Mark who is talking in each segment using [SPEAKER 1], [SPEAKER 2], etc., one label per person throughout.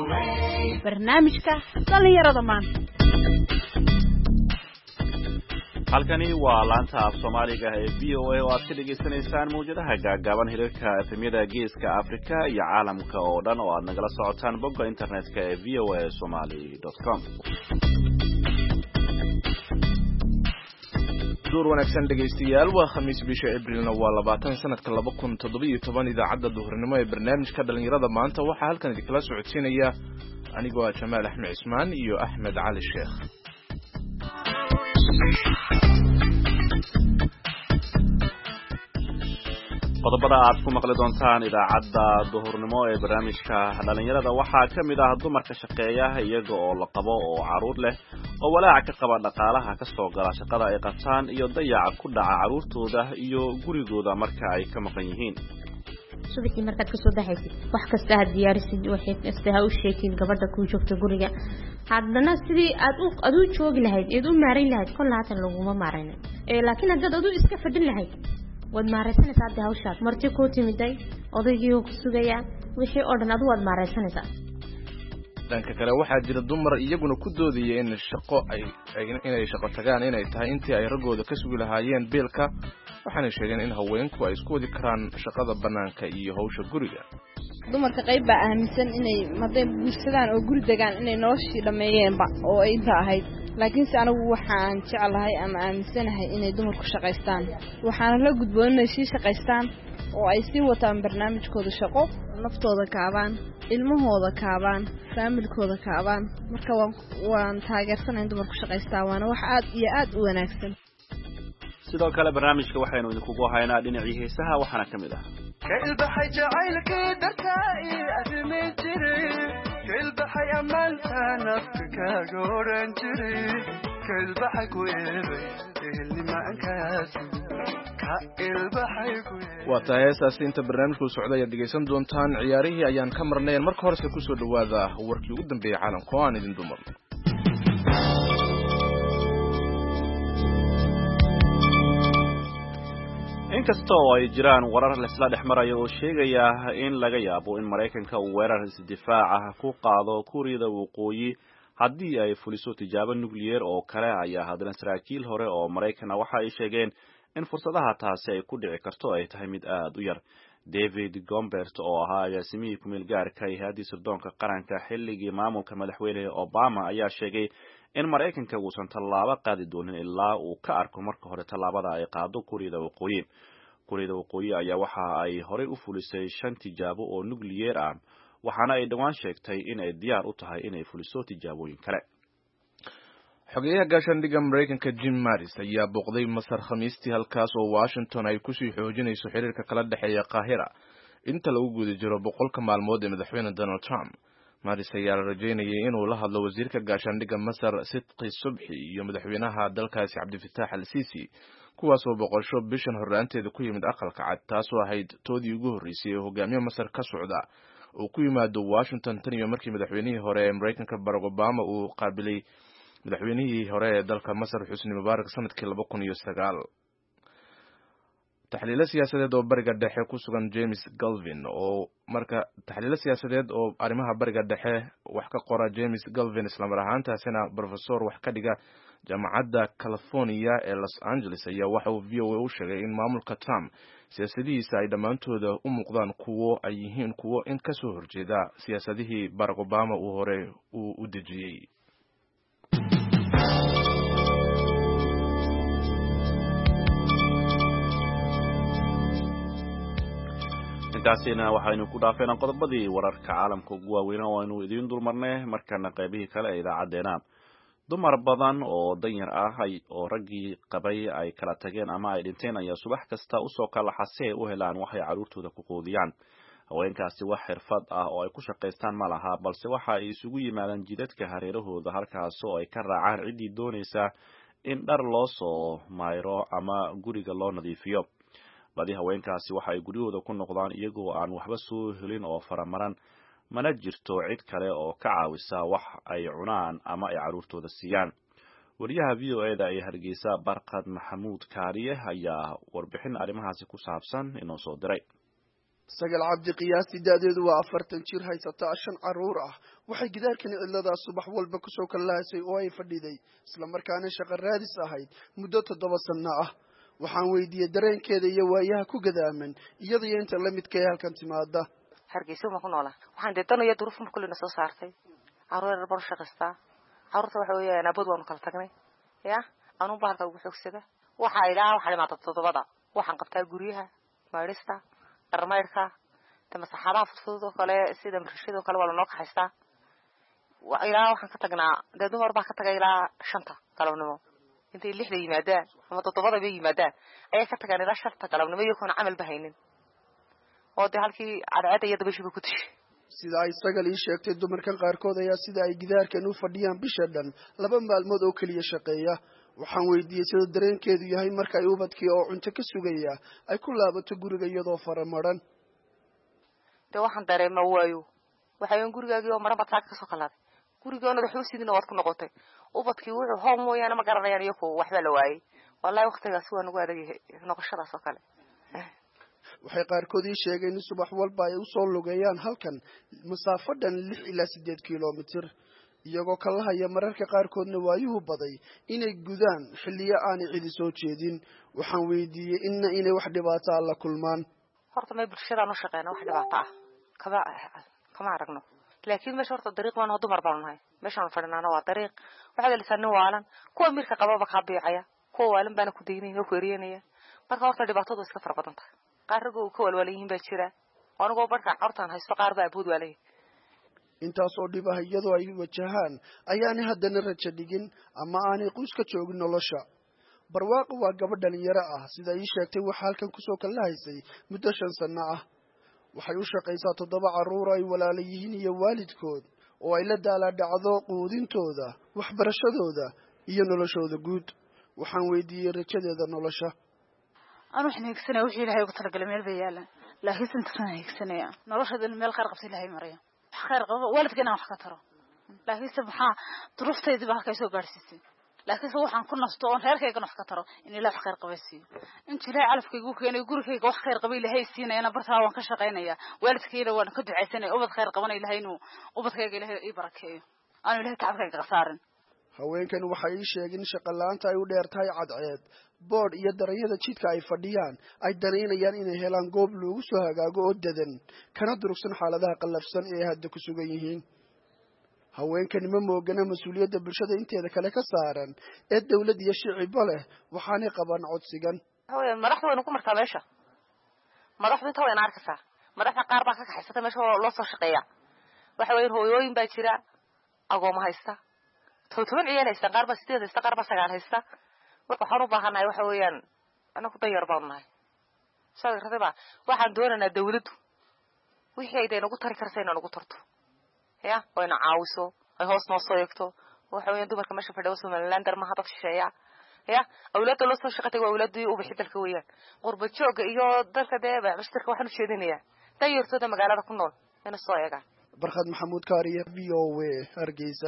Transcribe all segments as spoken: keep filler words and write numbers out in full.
[SPEAKER 1] barnaamijka dhalinyarada maanta.
[SPEAKER 2] halkani waa laanta af Soomaaliga ee V O A oo aad ka dhageysanaysaan mowjadaha gaagaaban hirarka efemyada geeska Afrika iyo caalamka oo dhan oo aad nagala socotaan bogga internetka ee v o a somali dot com.
[SPEAKER 3] duur wanaagsan dhegeystayaal waa khamiis bisha Abriilna waa labaatan sanadka laba kun toddoba iyo toban idaacadda duhurnimo ee barnaamijka dhalinyarada maanta waxaa halkan idinkala socodsiinaya anigoo ah Jamaal Axmed Ismaan iyo Axmed Cali Sheekh.
[SPEAKER 2] qodobada aad ku maqli doontaan idaacadda duhurnimo ee barnaamijka dhalinyarada waxaa ka mid ah dumarka shaqeeya iyaga oo la qabo oo caruur leh oo walaaca ka qaba dhaqaalaha ka soo gala shaqada ay qabtaan iyo dayaca ku dhaca caruurtooda iyo gurigooda marka ay ka maqan yihiin.
[SPEAKER 4] subaxii markaad ka soo baxaysid wax kasta ha diyaarisid waxay kasta ha u sheegin gabadha ku joogta guriga haddana sidii aad u aad u joogi lahayd ee u maareyn lahayd kollaatan laguma maareyn ee laakiin haddaad adu iska fadhin lahayd wad maareysanaysaa hadda hawshaad martii ku timiday odaygii ku sugaya wixii oo dhan adu wad maareysanaysaa.
[SPEAKER 3] dhanka kale waxaa jira dumar iyaguna ku doodaya in shaqo ay inay shaqo tagaan inay tahay intii ay ragooda ka sugi lahaayeen biilka waxaana sheegeen in haweenku ay isku wadi karaan shaqada banaanka iyo hawsha guriga.
[SPEAKER 5] dumarka qayb baa aaminsan inay maday bulshadaan oo guri degaan inay noloshii dhameeyeenba oo ay inta ahayd laakiin si anagu waxaan jecelahay ama aaminsanahay inay dumarku shaqaystaan waxaana la gudboon inay sii shaqaystaan oo ay sii wataan barnaamijkooda shaqo naftooda kaabaan ilmahooda kaabaan faamilkooda kaabaan marka waan waan taageersanahay dumarku shaqaystaan waana wax aad iyo aad u wanaagsan.
[SPEAKER 2] sidoo kale barnaamijka waxaynu idinkugu haynaa dhinacii heesaha waxaana ka mid ah
[SPEAKER 6] كالبحي جعيلك دركائي أدمي جري كالبحي أمانتا نفسك قورن جري كالبحي كويبي اللي ما أنكاسي كالبحي كويبي
[SPEAKER 3] waata heestaasi inta barnaamijku socday aad dhegeysan doontaan ciyaarihii ayaan ka marnayn marka horese kusoo dhawaada warkii ugu dambeeyay caalamka oo aan idin dumarno.
[SPEAKER 2] inkasta oo ay jiraan warar la isla dhex marayo oo sheegaya in laga yaabo in Mareykanka uu weerar isdifaac ah ku qaado Kuuriyada Waqooyi haddii ay fuliso tijaabo nukliyeer oo kale ayaa haddana saraakiil hore oo Mareykan ah waxa ay sheegeen in fursadaha taasi ay ku dhici karto ay tahay mid aad u yar. David Gombert oo ahaa agaasimihii ku-meel gaarka hay'adda sirdoonka qaranka xilligii maamulka madaxweyne Obama ayaa sheegay in Mareykanka uusan tallaabo qaadi doonin ilaa uu ka arko marka hore tallaabada ay qaado Kuuriyada Waqooyi. Kuuriyada Waqooyi ayaa waxa ay horey u fulisay shan tijaabo oo nukliyeer ah waxaana ay dhawaan sheegtay in ay diyaar u tahay inay fuliso tijaabooyin kale.
[SPEAKER 3] xogeyaha gaashaandhigga Mareykanka Jim Mattis ayaa booqday Masar Khamiistii halkaas oo Washington ay kusii xoojinayso xiriirka kala dhexeeya Qaahira inta lagu guda jiro boqolka maalmood ee madaxweyne Donald Trump. Mattis ayaa rajeynayay inuu la hadlo wasiirka gaashaandhigga Masar Sidqi Subhi iyo madaxweynaha dalkaasi Cabdifataax al-Sisi kuwaas oo boqosho bishan horraanteeda ku yimid aqalka cad taasoo ahayd toodii ugu horreysay ee hogaamiye Masar ka socda oo ku yimaado Washington tan iyo markii madaxweynihii hore ee Mareykanka Barack Obama uu qaabilay madaxweynihii hore ee dalka Masar Xusni Mubaarak sanadkii laba kun iyo sagaal. taxliil siyaasadeed oo bariga dhexe ku sugan James Galvin oo marka taxliil siyaasadeed oo arrimaha bariga dhexe wax ka qora James Galvin isla mar ahaantaasina professor wax ka dhiga jaamacadda California ee Los Angeles ayaa waxa uu V O A u sheegay in maamulka Trump siyaasadihiisa ay dhammaantooda u muuqdaan kuwo ay yihiin kuwo in ka soo horjeeda siyaasadihii Barack Obama uu hore u dejiyay.
[SPEAKER 2] intaasina waxaynu ku dhaafeenaa qodobadii wararka caalamka ugu waaweyn oo aynu idiin dulmarnay markana qaybihii kale ee idaacadeena. dumar badan oo danyar ah oo raggii qabay ay kala tageen ama ay dhinteen ayaa subax kasta usoo kala xasee u helaan waxay caruurtooda ku qoodiyaan. haweenkaasi wax xirfad ah oo ay ku shaqaystaan ma laha balse waxa ay isugu yimaadaan jidadka hareerahooda halkaas oo ay ka raacaan ciddii doonaysa in dhar loo soo mayro ama guriga loo nadiifiyo. badi haweenkaasi waxa ay guryahooda ku noqdaan iyagoo aan waxba soo helin oo faramaran mana jirto cid kale oo ka caawisa wax ay cunaan ama ay caruurtooda siiyaan. wariyaha V O A da ee Hargeysa Barqad Maxamuud Kaariye ayaa warbixin arrimahaasi ku saabsan inoo soo diray.
[SPEAKER 7] sagal cabdi qiyaastii da'deedu waa afartan jir haysata shan caruur ah waxay gidaarkani cidladaa subax walba kusoo kallahaysay oo ay fadhiday isla markaana shaqo raadis ahayd muddo toddoba sanno ah waxaan weydiiyey dareenkeeda iyo waayaha ku gadaaman iyada iyo inta la midka ee halkan timaada
[SPEAKER 8] hargeysa ma ku noolaa waxaan deedan iyo duruuf ma kulina soo saartay caruur yar bar shaqaysta caruurta waxa weeyaan abad waanu kala tagnay ya anu bahalka ugu xogsada waxa ilaa waxa limaata toddobada waxaan qabtaa guriyaha maarista armayrka tama saxaadaha fudud oo kale sida marshado kale wala noo ka haystaa waa ilaa waxaan ka tagnaa dad dumar baa ka tagay ilaa shanta galabnimo intay lixda yimaadaan ama toddobada bay yimaadaan ayaa ka tagaan ilaa shanta galabnimo iyo kuna camal bahaynin oo de halkii cadceeda iyo dabashiba ku tishay
[SPEAKER 7] sida ay sagal ii sheegtay dumarkan qaarkood ayaa sida ay gidaarkan u fadhiyaan bisha dhan laba maalmood oo keliya shaqeeya waxaan weydiiyey sida dareenkeedu yahay marka ay ubadkii oo cunto ka sugaya ay ku laabato guriga iyadoo faramaran
[SPEAKER 8] de waxaan dareema waayo waxaan gurigaagii oo maran baad ka soo kalaaday gurigoona wuxuu sidina waad ku noqotay ubadkii wuxuu hoo mooyaan ma garanayaan iyo ku waxba la waayay wallahi waqtigaas waa nagu adag noqoshadaas oo kale
[SPEAKER 7] waxay qaarkood ii sheegeen in subax walba ay u soo lugeeyaan halkan masaafo dhan lix ilaa siddeed kilomitir iyagoo ka lahaya mararka qaarkoodna waayuhu baday inay gudaan xilliyo aanay cidi soo jeedin waxaan weydiiyey inna inay wax dhibaato ah la kulmaan
[SPEAKER 8] horta may bulshadaan u shaqeyna wax dhibaato ah kama kama aragno laakiin meesha horta dariiq baan dumar baan nahay meeshaan fadhinaana waa dariiq waxaa la lisan waalan kuwa mirka qababa ka biicaya kuwa waalan baana ku deynaya ku ereenaya marka horta dhibaatadu iska fara badan tahay qaarigoo ka walwalayiin baa jira anigoo barka hortaan haysto qaar baa abood walay
[SPEAKER 7] intaas oo dhib ah iyadoo ay wajahaan ayaanay haddana rajo dhigin ama aanay quus ka joogin nolosha barwaaqo waa gabadh dhalinyaro ah sida ii sheegtay waxaa halkan kusoo kallahaysay muddo shan sanno ah waxay u shaqaysaa toddoba carruur ay walaala yihiin iyo waalidkood oo ay la daalaadhacdo quudintooda waxbarashadooda iyo noloshooda guud waxaan weydiiyey rajadeeda nolosha
[SPEAKER 1] أنا وحنا هيكسنا وحي لهاي وقتل قلمي البيالة لا هي سنتنا هيكسنا يا نروح هذا المال خير قبسي لهاي مريم خير قب ولا تجينا وحكة ترى لا هي سبحان تروح تيجي بها كيسو قارسيسي لكن سو وحن كنا سطون خير كي كنا وحكة ترى إني لا خير قبسي أنت لا عارف كي يقولك يعني يقولك كي وح خير قبيل هاي السنة أنا برتها وانكشة قينا يا والد كيرا وانا كنت عيسنا أبد خير قبنا إلى هينو أبد خير إلى هاي بركة أنا له تعب كي قصارن
[SPEAKER 7] haweenkan waxay ii sheegeen in shaqo la'aanta ay u dheertahay cadceed boodh iyo daranyada jidka ay fadhiyaan ay danaynayaan inay helaan goob loogu soo hagaago oo dadan kana durugsan xaaladaha qallafsan ee ay hadda ku sugan yihiin haweenkani ma moogana mas-uuliyadda bulshada inteeda kale ka saaran ee dawlad iyo shicibba leh waxaanay qabaan codsigan
[SPEAKER 8] madaxdu waynu ku martaa meesha madaxdu inta wayna arkaysaa madaxda qaar baa ka kaxaysata meesha loo soo shaqeeya waxa weyn hooyooyin baa jira agooma haysta toban ciyal haysta qaar baa sideed haysta qaar baa sagaal haysta marka waxaan u baahanahay waxa weeyaan anagu danyar baan nahay soo radiba waxaan doonaynaa dawladdu wixii ay nagu tari karto inay nagu tarto ya wayna caawiso ay hoos noo soo eegto waxa weeyaan dumarka meesha fadhiyo Somaliland dar ma hadaf shisheeya ya awlaadda loo soo shaqatay waa awlaadii u bixi dalka weeyaan qurba jooga iyo dalka deeba mashtarka waxaan u sheedinayaa danyartooda magaalada ku nool inay soo eegaan
[SPEAKER 7] barkhad maxamuud kaariye v o a Hargeysa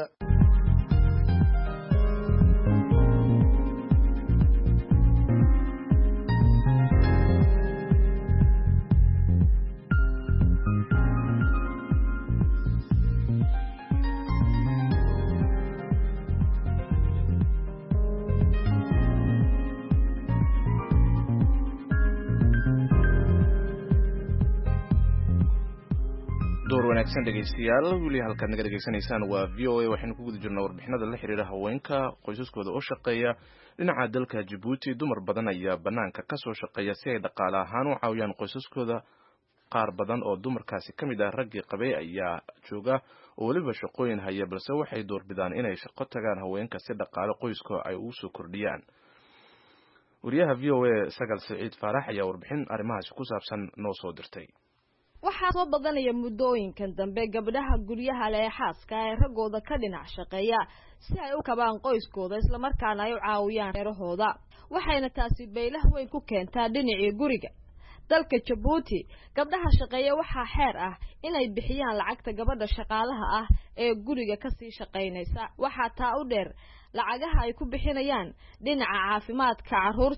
[SPEAKER 3] wanaagsan dhegeystayaal wili halkaad naga dhegeysanaysaan waa v o a waxaynu ku guda jirnaa warbixinada la xiriira haweenka qoysaskooda oo shaqeeya dhinaca dalka Djibouti dumar badan ayaa banaanka ka soo shaqeeya si ay dhaqaale ahaan u caawiyaan qoysaskooda qaar badan oo dumarkaasi ka mid ah raggii qabay ayaa jooga oo waliba shaqooyin haya balse waxay doorbidaan inay shaqo tagaan haweenka si dhaqaale qoyska ay ugu soo kordhiyaan wariyaha v o a Sagal Saciid Faarax ayaa warbixin arrimahaasi ku saabsan noo soo dirtay
[SPEAKER 9] waxaa soo badanaya muddooyinkan dambe gabdhaha guryaha leh xaaska ee ragooda ka dhinac shaqeeya si ay u kabaan qoyskooda isla markaana ay u caawiyaan reerahooda waxayna taasi baylah weyn ku keentaa dhinacii guriga dalka Djibouti gabdhaha shaqeeya waxaa xeer ah inay bixiyaan lacagta gabadha shaqaalaha ah ee guriga ka sii shaqeynaysa waxaa taa u dheer lacagaha ay ku bixinayaan dhinaca caafimaadka carruurta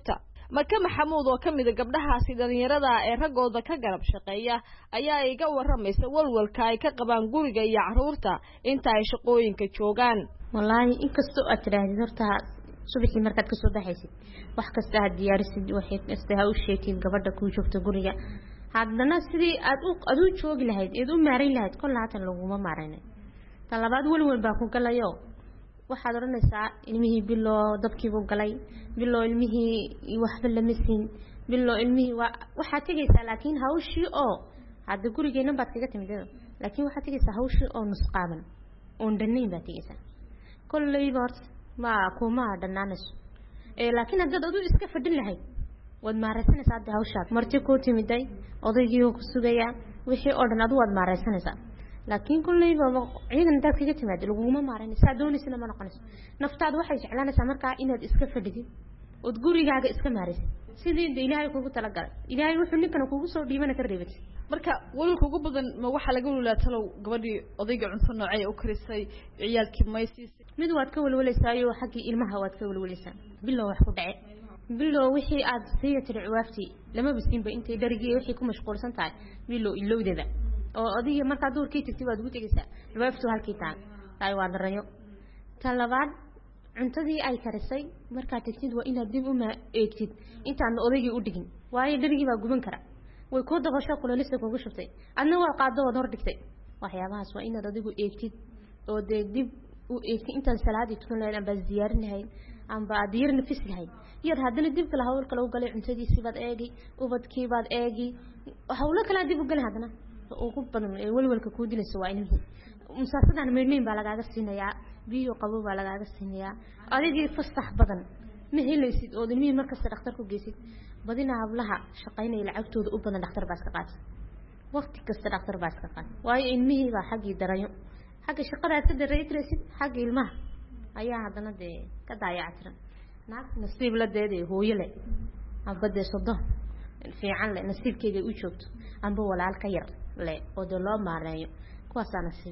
[SPEAKER 9] maka maxamuud oo ka mid ah gabdhahaasi dhalinyarada ee ragooda ka garab shaqeeya ayaa iga waramaysa walwalka ay ka qabaan guriga iyo caruurta inta ay shaqooyinka joogaan.
[SPEAKER 4] wallaahi inkastoo aad tiraahdo horta subaxii markaad ka soo baxaysid wax kasta aad diyaarisid waxay istaha u sheekid gabadha ku joogto guriga haddana sidii aad u adu joogi lahayd ee u maareyn lahayd kollaatan laguma maareynay talabaad walwal baa ku galayo waxaad oranaysaa ilmihii bilo dabkii buu galay bilo ilmihii waxba lama siin bilo ilmihii waxa tagaysaa laakiin hawshii oo hadda gurigeena baad kaga timid laakiin waxa tagaysaa hawshii oo nusqaaban oo dhannayn baad tagaysaa kollay bart ma kuma dhanaanayso ee laakiin hadda adu iska fadhin lahayd wad maaraysanaysaa hadda hawshaad marti ku timiday odaygii ku sugaya wixii oo dhan adu wad maaraysanaysaa laakiin kullay baba ciidan dad kaga timaad laguma maareynaysaa doonaysina ma noqonayso naftaadu waxay jeclaanaysaa markaa inaad iska fadhidid oo gurigaaga iska maaraysid sidii ilaahay kugu tala galay ilaahay wuxuu ninkan kugu soo dhiibana ka reebay
[SPEAKER 9] marka walwalka ugu badan ma waxa laga walwalaa talow gabadhii odayga cunto noocay u karisay ciyaalkii maysiis
[SPEAKER 4] mid waad ka walwalaysaa iyo xaqii ilmaha waad ka walwalaysaa bilow wax ku dhacay bilow wixii aad siiyatay ciwaafti lama bisiinba intay darigii wixii ku mashquulsan tahay bilow ilowdeeda oo adiga marka duurkii tigti waad ugu tagaysaa ciwaaftu halkii taan ay waa darayo talabaad cuntadii ay karisay marka tigtid waa inaad dib u ma eegtid intaan odaygii u dhigin waayo darigii baa guban kara way ku dabasho kulaalista kugu shubtay adna waa qaado wad hor dhigtay waxyaabahaas waa inaad adigu eegtid oo dib u eegtid intaan salaadi tukan lahayd amba ziyaarin lahayd amba diir nafis lahayd iyad haddana dib kala hawl kala u galay cuntadiisii baad eegi ubadkii baad eegi hawlo kala dib u galay haddana ugu badan ee walwalka ku dilayso waa inuu musaasadan meelmeen baa lagaaga siinayaa biyo qabow baa lagaaga siinayaa adigii fasax badan ma helaysid oo ilmihi markasta dhakhtar ku geysid badina hablaha shaqaynay lacagtooda u badan dhakhtar baa iska qaata waqti kasta dhakhtar baa iska qaata waayo ilmihi baa xaqii darayo xaqi shaqada ka dareeytaysid xaqi ilmaha ayaa hadana de ka daayactiran naag nasiib la deeday hooyo leh abade sodo fiican leh nasiibkeeda u joogto amba walaal ka yar le oo de loo maareeyo kuwaas aan nasiib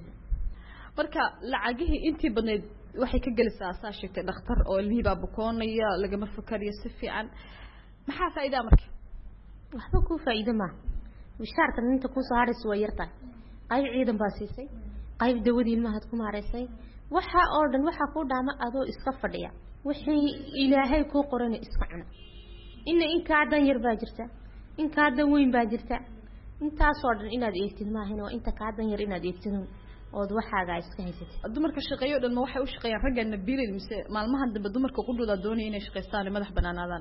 [SPEAKER 9] marka lacagihii intii badneed waxay ka gelisaa saa sheegtay dhakhtar oo ilmihii baa bukoonaya lagama fakariyo si fiican maxaa faa'iido marka
[SPEAKER 4] waxba ku faa'iido ma bishaarka inta ku soo haris way yartaa qayb ciidan baa siisay qayb dawadii ilmaha ku maareysay waxa oo dhan waxa ku dhaama adoo iska fadhiya wixii ilaahay ku qoran iska cuna in in ka dan yar baa jirta in ka dan weyn baa jirta intaas oo dhan inaad eegtid ma ahayn oo inta ka dan yar inaad eegtid oo waxaaga iska haysatid
[SPEAKER 9] dumarka shaqeeyo dhan ma waxay u shaqeeyaan ragana biilin mise maalmahan dambe dumarka qudooda doonayaan inay shaqeystaan madax banaanaadaan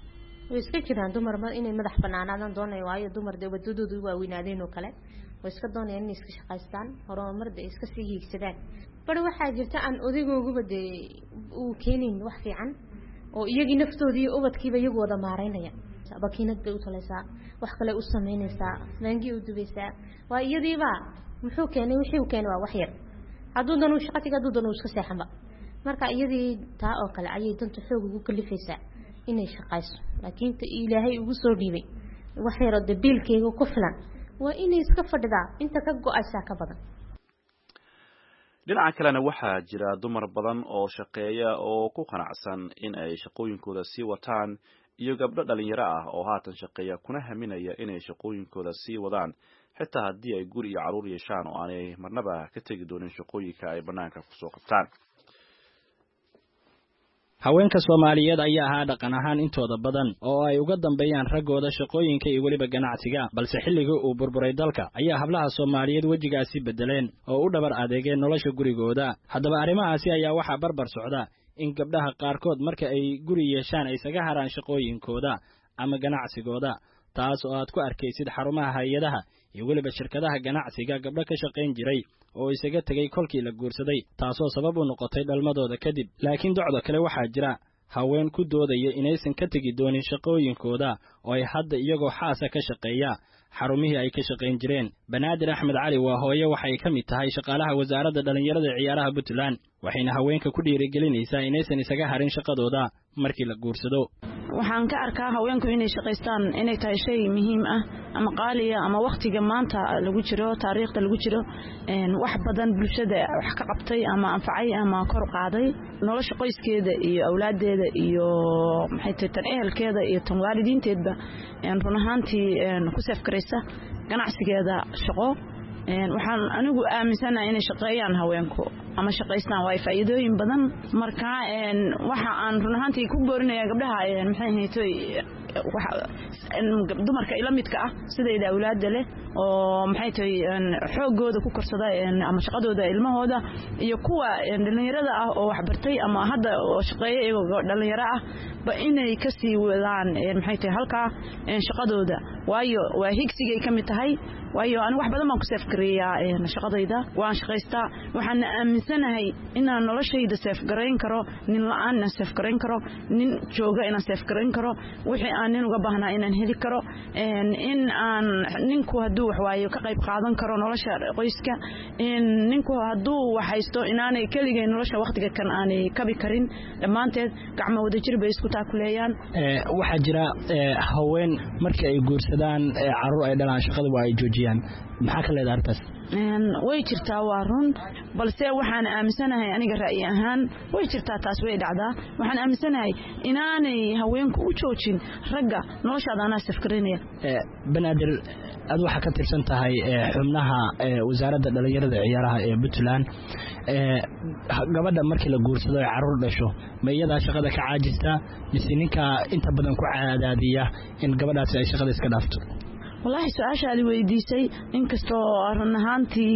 [SPEAKER 4] way iska jiraan dumar ma inay madax banaanaadaan doonay waayo dumar dawladoodu waa weynaadeen oo kale way iska doonayaan inay iska shaqeystaan horumarda iska sii hiigsadaan bar waxa jirta aan odaygooguba de uu keenin wax fiican oo iyagii naftoodii ubadkiiba iyagu wada maareynaya bakiinad bay u talaysaa wax kale u sameynaysaa maangi u dubaysaa waa iyadiiba muxuu keenay wixii uu keenay waa wax yar hadduu dan uu shaqatiga hadduu dan uu iska seexanba marka iyadii taa oo kale ayay danta xoog ugu kalifaysaa inay shaqayso laakiin ta ilaahay ugu soo dhiibay wax yar oo dabiilkeega ku filan waa inay iska fadhidaa inta ka go'aysaa ka badan
[SPEAKER 2] dhinaca kalena waxaa jira dumar badan oo shaqeeya oo ku qanacsan in ay shaqooyinkooda sii wataan iyo gabdho dhalinyaro ah oo haatan shaqeeya kuna haminaya inay shaqooyinkooda sii wadaan xitaa haddii ay guri iyo caruur yeeshaan oo aanay marnaba ka tegi doonin shaqooyinka ay banaanka kusoo qabtaan
[SPEAKER 10] haweenka Soomaaliyeed ayaa ahaa dhaqan ahaan intooda badan oo ay uga dambeeyaan ragooda shaqooyinka iyo waliba ganacsiga balse xilliga uu burburay dalka ayaa hablaha Soomaaliyeed wajigaasi bedeleen oo u dhabar adeegeen nolosha gurigooda haddaba arrimahaasi ayaa waxa barbar socda in gabdhaha qaarkood marka ay guri yeeshaan ay isaga haraan shaqooyinkooda ama ganacsigooda taas oo aad ku arkaysid xarumaha hay'adaha iyo waliba shirkadaha ganacsiga gabdho ka shaqayn jiray oo isaga tagay kolkii la guursaday taasoo sabab u noqotay dhalmadooda kadib laakiin docdo kale waxaa jira haween ku doodaya inaysan ka tegi doonin shaqooyinkooda oo ay hadda iyagoo xaasa ka shaqeeya xarumihii ay ka shaqayn jireen banaadir axmed cali waa hooye waxay ka mid tahay shaqaalaha wasaaradda dhalinyarada ciyaaraha Puntland waxayna haweenka ku dhiirigelinaysaa inaysan isaga harin shaqadooda markii la guursado
[SPEAKER 11] waxaan ka arkaa haweenku inay shaqaystaan inay tahay shay muhiim ah ama qaaliya ama waqtiga maanta lagu jiro taariikhda lagu jiro wax badan bulshada wax ka qabtay ama anfacay ama kor qaaday nolosha qoyskeeda iyo awlaadeeda iyo maxay tahay tan ehelkeeda iyo tan waalidiinteedba run ahaantii ku safkaraysa ganacsigeeda shaqo waxaan anigu aaminsanahay inay shaqeeyaan haweenku ama shaqaystaan way faa'iidooyin badan marka waxa aan run ahaantii ku boorinayaa gabdhaha maxay haytay dumarka ila midka ah sidayda awlaad leh oo maxay tahay xoogooda ku korsada ama shaqadooda ilmahooda iyo kuwa dhalinyarada ah oo wax bartay ama hadda shaqeeyo iyagoo dhalinyaro ah ba inay ka sii wadaan maxay tahay halka shaqadooda waayo waa higsigay ka mid tahay waayo aan wax badan baan ku safkareeyaa shaqadayda waan shaqaystaa waxaan aaminsanahay inaan noloshayda safgareyn karo nin la'aan aan safgareyn karo nin jooga inaan safgareyn karo wixii aan nin uga baahnaa inaan heli karo in aan ninku hadduu wax waayo ka qayb qaadan karo nolosha qoyska in ninku hadduu wax haysto inaanay keligay nolosha waqtiga kan aanay kabi karin dhammaanteed gacmo wadajir bay isku taakuleeyaan
[SPEAKER 10] waxaa jira haween markii ay guursadaan caruur ay dhalaan shaqada waa ay joojiyaan maxaa ka leedahay arrintaas
[SPEAKER 11] way jirtaa waa run balse waxaan aaminsanahay aniga ra'yi ahaan way jirtaa taas way dhacdaa waxaan aaminsanahay inaanay haweenku u joojin ragga noloshaada anaa safkarinaya
[SPEAKER 10] banaadir aad waxaa ka tirsan tahay xubnaha wasaaradda dhalinyarada ciyaaraha ee Puntland gabadha markii la guursado ay caruur dhasho ma iyadaa shaqada ka caajistaa mise ninka inta badan ku caadaadiya in gabadhaasi ay shaqada iska dhaafto
[SPEAKER 11] والله سؤال weydiisay inkastoo run ahaantii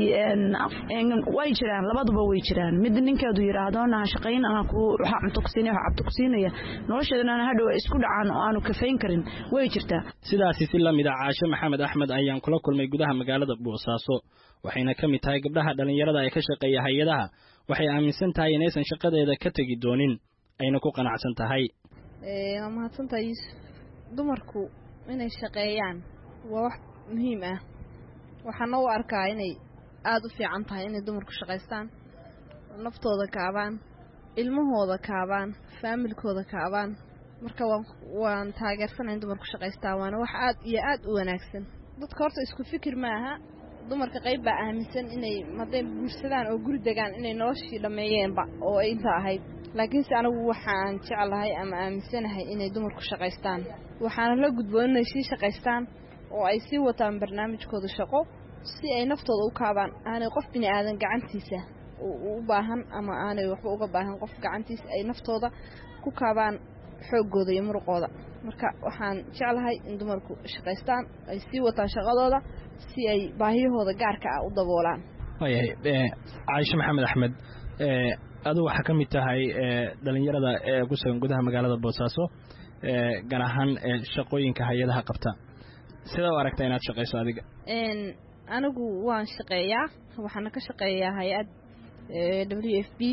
[SPEAKER 11] way jiraan labaduba way jiraan mid ninkeedu yiraahdo na shaqeyn aan ku waxa cunto ku siinay waxa cunto ku siinaya nolosheedana hadhow isku dhacaan oo aanu kafeyn karin way jirtaa
[SPEAKER 10] sidaas si lamid ah Caasho Maxamed Axmed ayaan kula kulmay gudaha magaalada Boosaaso waxayna kamid tahay gabdhaha dhalinyarada ay ka shaqeeya hay'adaha waxay aaminsan tahay inaysan shaqadeeda ka tagi doonin ayna ku qanacsan tahay
[SPEAKER 5] ee mahadsantahay dumarku inay shaqeeyaan waa wax muhiim ah waxaan u arkaa inay aad u fiican tahay inay dumarku shaqaystaan naftooda kaabaan ilmahooda kaabaan familkooda kaabaan marka waan waan taageersanahay dumarku shaqaystaan waana wax aad iyo aad u wanaagsan dadka horta isku fikir ma aha dumarka qayb baa aaminsan inay madeen guursadaan oo guri degaan inay noloshii dhameeyeenba oo ay inta ahayd laakiin si anigu waxaan jecelahay ama aaminsanahay inay dumarku shaqaystaan waxaan la gudboon inay si shaqaystaan oo ay si wataan barnaamijkooda shaqo si ay naftooda u kaabaan aanay qof bini aadan gacantiisa u baahan ama aanay waxba uga baahan qof gacantiisa ay naftooda ku kaabaan xoogooda iyo muruqooda marka waxaan jecelahay in dumarku shaqaystaan ay si wataan shaqadooda si ay baahiyahooda gaarka ah u daboolaan
[SPEAKER 10] wayahay Caasho Maxamed Axmed ee adu waxa kamid tahay dhalinyarada ee ku sugan gudaha magaalada Boosaaso ee gaar ahaan shaqooyinka hay'adaha qabta sida u aragtay inaad shaqeyso adiga
[SPEAKER 5] een anigu waan shaqeeyaa waxaan ka shaqeeyaa hay'ad W F P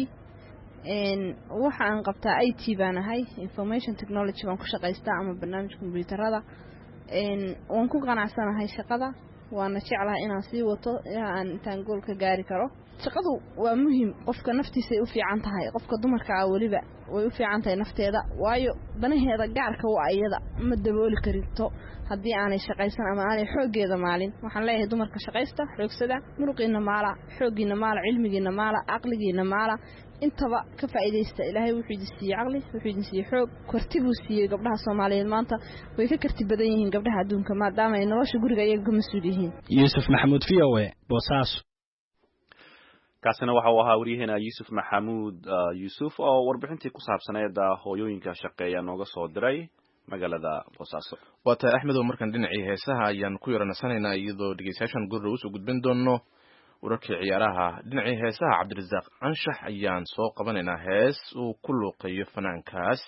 [SPEAKER 5] een waxaan qabtaa I T baan ahay information technology baan ku shaqeystaa ama barnaamijka kombiyuutarada een waan ku qanacsanahay shaqada waana jeclahay inaan sii wato ilaa aan intaan gool ka gaari karo shaqadu waa muhiim qofka naftiisa ay u fiican tahay qofka dumarka ah waliba way u fiican tahay nafteeda waayo banaheeda gaarka waa iyada ma dabooli karto haddii aanay shaqaysan ama aanay xoogeeda maalin waxaan leeyahay dumarka shaqaysta xoogsada muruqiina maala xoogiina maala cilmigiina maala aqligiina maala intaba ka faa'iideysta ilaahay wuxuu idin siiyay aqli wuxuu idin siiyay xoog karti buu siiyay gabdhaha Soomaaliyeed maanta way ka karti badan yihiin gabdhaha adduunka maadaama ay nolosha guriga iyaga ka mas'uul yihiin
[SPEAKER 10] Yusuf Maxamuud V O A Boosaaso
[SPEAKER 2] kaasina waxa uu ahaa wariyaheena Yusuf Maxamuud Yusuf oo warbixintii ku saabsaneed hooyooyinka shaqeeya nooga soo diray magaalada Boosaaso
[SPEAKER 3] wata Axmed oo markan dhinacii heesaha ayaan ku yaranaysanaynaa iyadoo dhageystayaashan gurro u gudbin doono wararkii ciyaaraha dhinacii heesaha Cabdirasaaq Anshax ayaan soo qabanaynaa hees uu ku luuqeeyo fanaankaas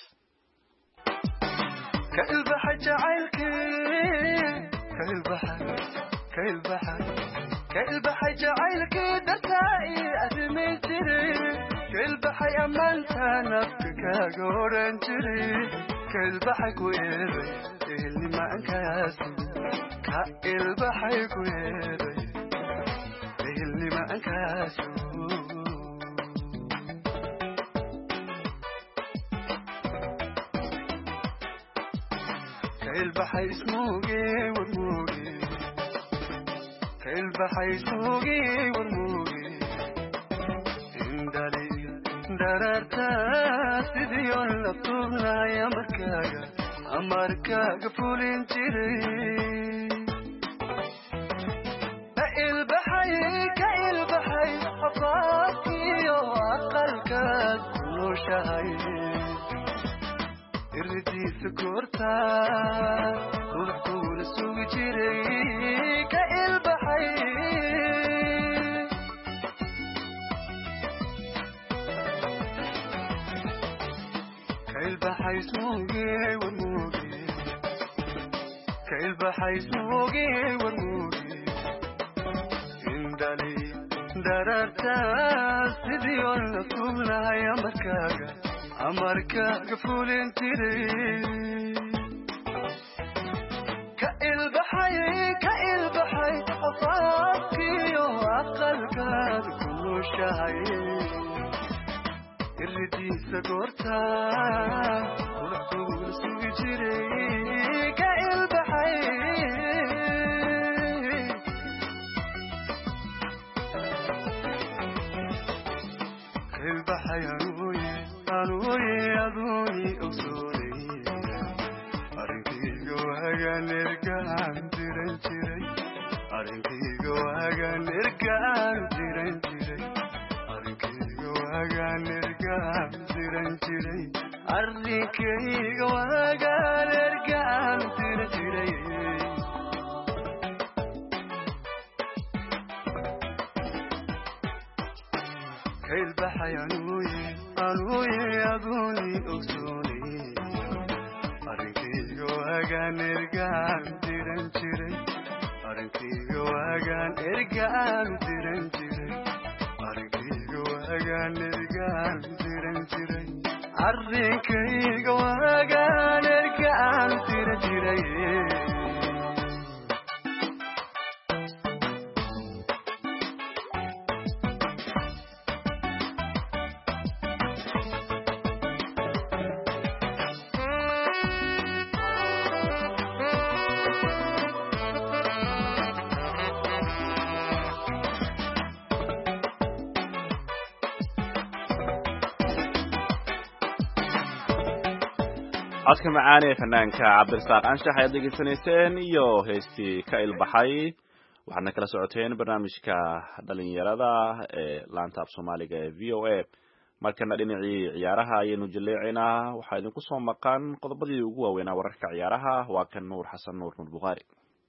[SPEAKER 6] ka ilbaxa jacaylkii ka ilbaxa ka ilbaxa ka ilbaxa jacaylkii dartaay arrimi jiray ka ilbaxa amaanta nafkaaga oran jiray ka ilbaxa ku eeday ilmaankaas ka ilbaxa ku eeday ilmaankaas كالبحي اسموقي ورموقي كالبحي اسموقي ورموقي اندالي درارتا سيديون لطولنا يا مركاقة أمركاقة فولين جري كالبحي كالبحي حفاكي وعقلك كله شهي الردي سكورتا وطول السوق جري كالبحي كالبحي سوقي ورموقي كالبحي سوقي ورموقي اندالي درارتا سيديون لطولنا يا مركاقة أمركاقة فولين تري كالبحي كالبحي أفاقي وعقلك كله شهي الردي سقورتا وطول سوق جري كالبحي كالبحي أنوي أنوي أدوني أصولي أرنكي قواقا نرقى جرين جرين أرنكي قواقا نرقى جرين جرين أرنكي قواقا نرقى جرين جرين أرنكي قواقا نرقى جرين جرين كالبحي أنوي أنوي أدوني أصولي أرنكي قواقا نرقى جرين جرين أرنكي قواقا نرقى جرين جرين أرنكي قواقا نرقى جرين جرين أرنكي قواقا نرقى جرين جرين
[SPEAKER 2] codka macaan ee fanaanka cabdirasaaq anshax ayaad degeysanayseen iyo heestii ka ilbaxay waxaadna kala socoteen barnaamijka dhalinyarada ee laanta af soomaaliga ee v o a markana dhinacii ciyaaraha ayaynu jaleecaynaa waxaa idinku soo maqan qodobadii ugu waaweynaa wararka ciyaaraha waa kan nuur xasan nuur nuur bukhaari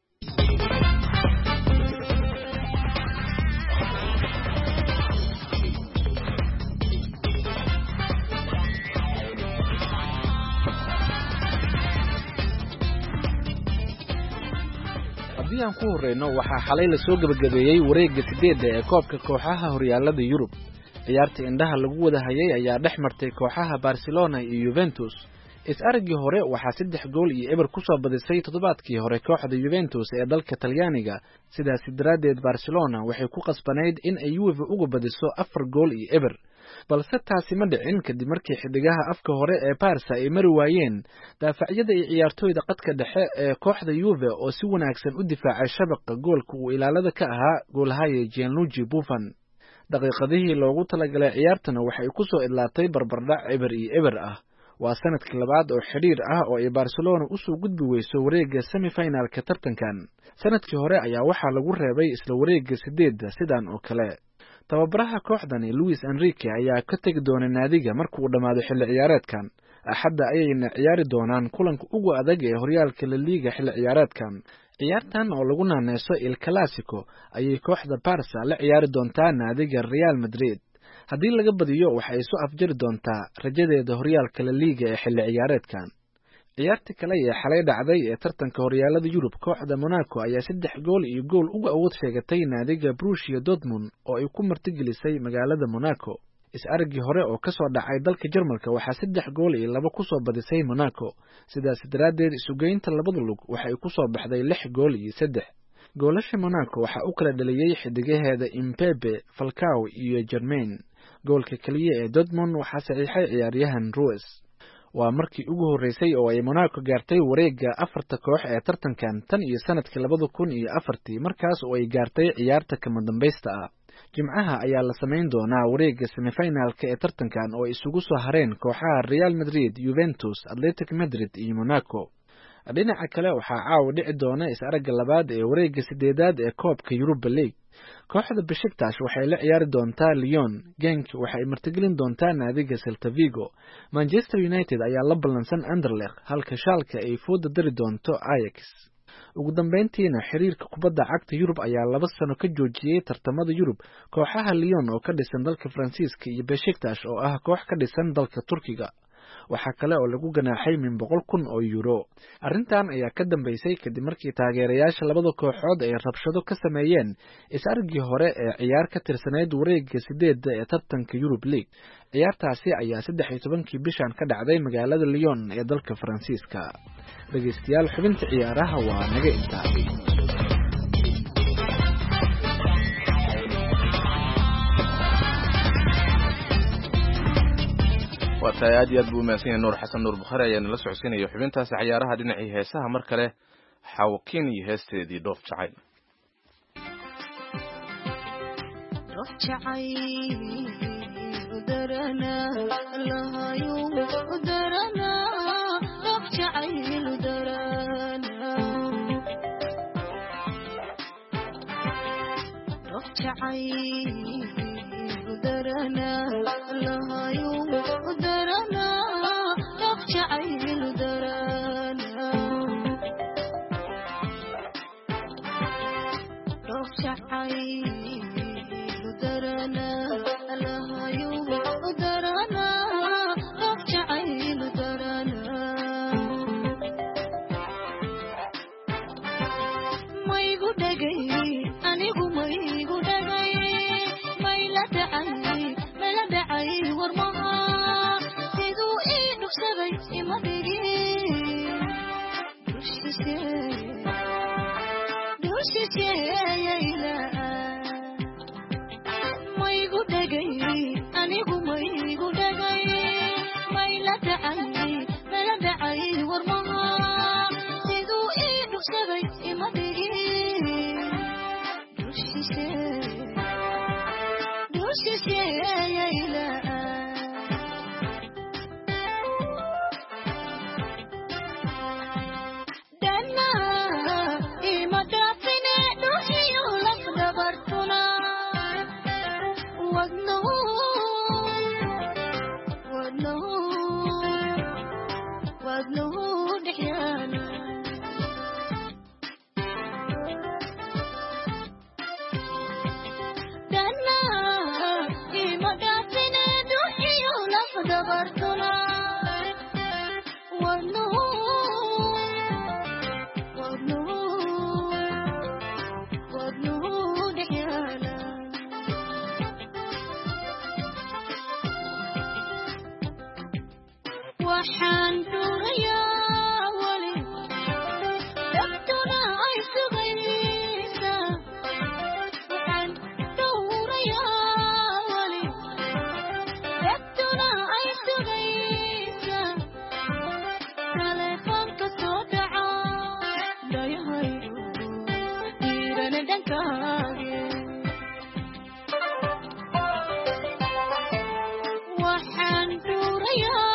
[SPEAKER 12] haddii aan ku horreyno waxaa xalay lasoo gebagabeeyey wareegga sideedda ee koobka kooxaha horyaalada yurub ciyaarta indhaha lagu wada hayay ayaa dhex martay kooxaha barcelona iyo yuventus is-araggii hore waxaa saddex gool iyo eber ku soo badisay toddobaadkii hore kooxda yuventus ee dalka talyaaniga sidaasi daraaddeed barcelona waxay ku qasbanayd in ay yuve uga badiso afar gool iyo eber balse taasi ma dhicin kadib markii xidigaha afka hore ee barsa ay mari waayeen daafacyada iyo ciyaartooyda qadka dhexe ee kooxda yuve oo si wanaagsan u difaacay shabaqa goolka uu ilaalada ka ahaa goolhaye gianluigi buffon daqiiqadihii loogu talagalay ciyaartana waxay ku soo idlaatay barbardhac eber iyo eber ah waa sanadkii labaad oo xidhiir ah oo ay barcelona usoo gudbi weyso wareegga semifinalka tartankan sanadkii hore ayaa waxaa lagu reebay isla wareegga sideedda sidan oo kale tababaraha kooxdani Luis Enrique ayaa ka tagi doona naadiga marka uu dhamaado xilli ciyaareedkan axadda ayayna ciyaari doonaan kulanka ugu adag ee horyaalka La Liga xilli ciyaareedkan ciyaartan oo lagu naaneyso El Clasico ayay kooxda Barca la ciyaari doontaa naadiga Real Madrid haddii laga badiyo waxa ay soo afjari doontaa rajadeeda horyaalka La Liga ee xilli ciyaareedkan ciyaarta kale ee xalay dhacday ee tartanka horyaalada Yurub kooxda Monaco ayaa saddex gool iyo gool uga awood sheegatay naadiga Borussia Dortmund oo ay ku martigelisay magaalada Monaco is-aragii hore oo ka soo dhacay dalka Jarmalka waxaa saddex gool iyo laba ku soo badisay Monaco sidaas daraadeed isugeynta labada lug waxay ku soo baxday lix gool iyo saddex goolasha Monaco waxa uu kala dhaliyay xidigaheeda Mbappe, Falcao iyo Germain goolka kaliya ee Dortmund waxaa saxiixay ciyaaryahan Ruiz waa markii ugu horreysay oo ay Monaco gaartay wareegga afarta koox ee tartankan tan iyo sanadkii labada kun iyo afartii markaas oo ay gaartay ciyaarta kama dambaysta ah. Jimcaha ayaa la samayn doonaa wareegga semifinalka ee tartankan oo isugu soo hareen kooxaha Real Madrid, Juventus, Athletic Madrid iyo Monaco. Dhinaca kale waxaa caawa dhici doona is-aragga labaad ee wareegga sideedaad ee koobka Europa League. Kooxda Besiktas waxay la ciyaari doontaa Lyon, Genk waxay martigelin doontaa naadiga Celta Vigo. Manchester United ayaa la ballansan Anderlecht halka Schalke ay fooda dari doonto Ajax. Ugu dambeyntiina xiriirka kubadda cagta Yurub ayaa laba sano ka joojiyay tartamada Yurub kooxaha Lyon oo ka dhisan dalka Faransiiska iyo Besiktas oo ah koox ka dhisan dalka Turkiga. Waxaa kale oo lagu ganaaxay min boqol kun oo euro. Arrintan ayaa ka dambeysay kadib markii taageerayaasha labada kooxood ay rabshado ka sameeyeen is-argii hore ee ciyaar ka tirsaneyd wareegga sideedda ee tartanka Europa League. Ciyaartaasi ayaa saddex iyo tobankii bishan ka dhacday magaalada Lyon ee dalka Faransiiska. Dhageystayaal, xubinta ciyaaraha waa naga intahay.
[SPEAKER 3] waatahay aad iyo aad buu umahadsan yahay Nuur Xasan Nuur Bukhari ayaa nala socodsiinaya xubintaasi ciyaaraha dhinacii heesaha. mar kale xawkiin iyo heesteedii dhoof jacayl.
[SPEAKER 13] dhoof jacayl udarana lahayo udarana dhoof jacayl udarana dhoof jacayl udarana lahayo udarana dhoof jacayl udarana dhoof jacayl udarana lahayo udarana dhoof jacayl udarana maygu dhagay anigu maygu dhagay mayla dhacay mayla dhacay warmaha siduu ii dhugsaday ima dhigin dushiise dushiise yayla maygu dhagay anigu maygu dhagay mayla dhacay mayla dhacay warmaha siduu ii dhugsaday ima dhigin dushiise dushiise yayla dana ima dhaafine dhuhiyo lafdabartuna wadno wadno wadno dhexyaana dana ima dhaafine dhuhiyo lafdabartuna wadno wadno wadno dhexyaana waxaan doonayaa wali dabtuna ay sugaysa waxaan doonayaa wali dabtuna ay sugaysa taleefoonka soo dhaca dayahaydu diirana dhankaage waxaan doonayaa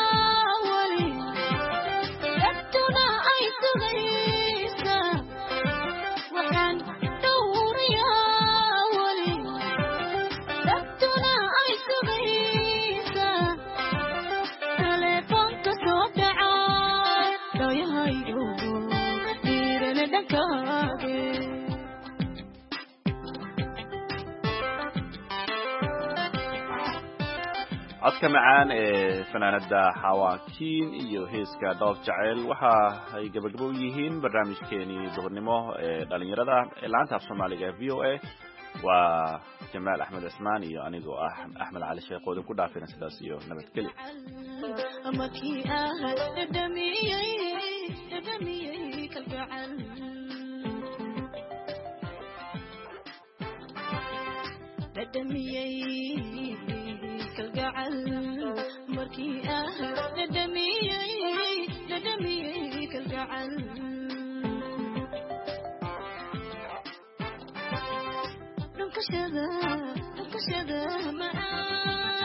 [SPEAKER 2] codka macaan ee fanaanada xawaakiin iyo heeska dhoof jacayl waxa ay gabagabo u yihiin barnaamijkeenii duhurnimo ee dhalinyarada ee laanta af soomaaliga ee v o a. waa jamaal axmed cismaan iyo anigoo ah axmed cali sheekh oo idin ku dhaafina sidaas iyo nabadgelyo.
[SPEAKER 13] amakii ah dhadhamiyey dhadhamiyey kalgacal dhadhamiyey kalgacal أمكي آه ندمي ندمي كالجعل نكشذا نكشذا معاك